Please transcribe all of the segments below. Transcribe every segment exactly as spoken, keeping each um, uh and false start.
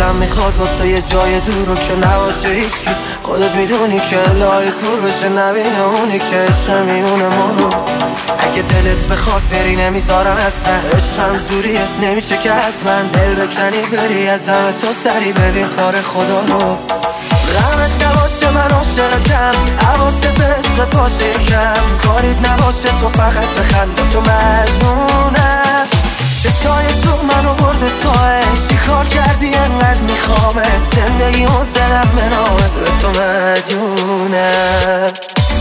دلم میخواد با تو یه جای دور رو که نباشه هیچکی. خودت میدونی که لای کور بشه نبینه اونی که عشق میونه منو. اگه دلت بخواد بری نمیذارم اصلا، عشقم زوریه نمیشه که از من دل بکنی بری از همه تو سری ببین کار خدا رو. غمت نباشه من عاشقتم، حواست به عشقت باشه کم، کاریت نباشه تو فقط بخند تو مجنونم. چشای تو منو برده تاه، چی کار کردی انقدر میخوامه، زندگی اون زنم منامت به تو مدیونم.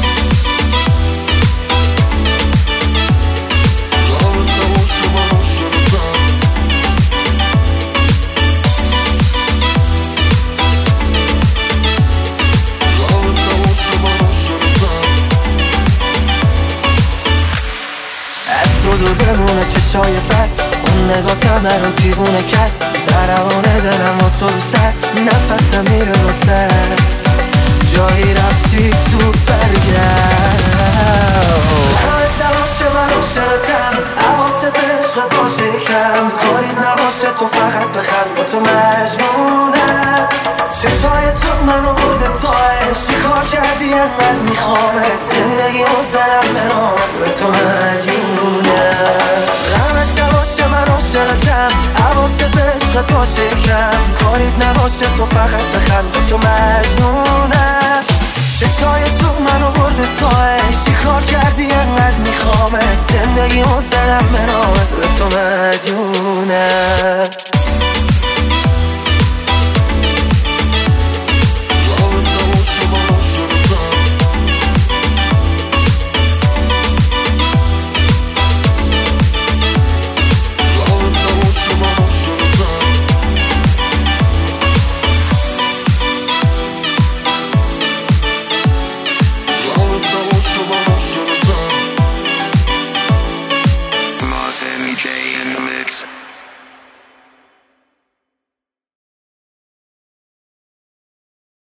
تو دور بمونه چشای بد، اون نگاه همه رو دیوونه کرد. سربان دلم و تو رو سر، نفسم میره واسد، جایی رفتی زود برگرد. غمت نباشه من عاشقتم، حواست به عشقت باشه کم، کاریت نباشه تو فقط بخند با تو مجنونم. چشای تو منو برده تاه، چی کار کردی انقدر میخوامت، زندگی اون زنم منامت به تو مدیونم. غمت نباشه من عاشقتم، حواست به عشقت باشه کم، کاریت نباشه تو فقط بخند با تو مجنونم. چشای تو منو برده تاه، چی کار کردی انقدر میخوامت، زندگی اون زنم منامت به تو مدیونم.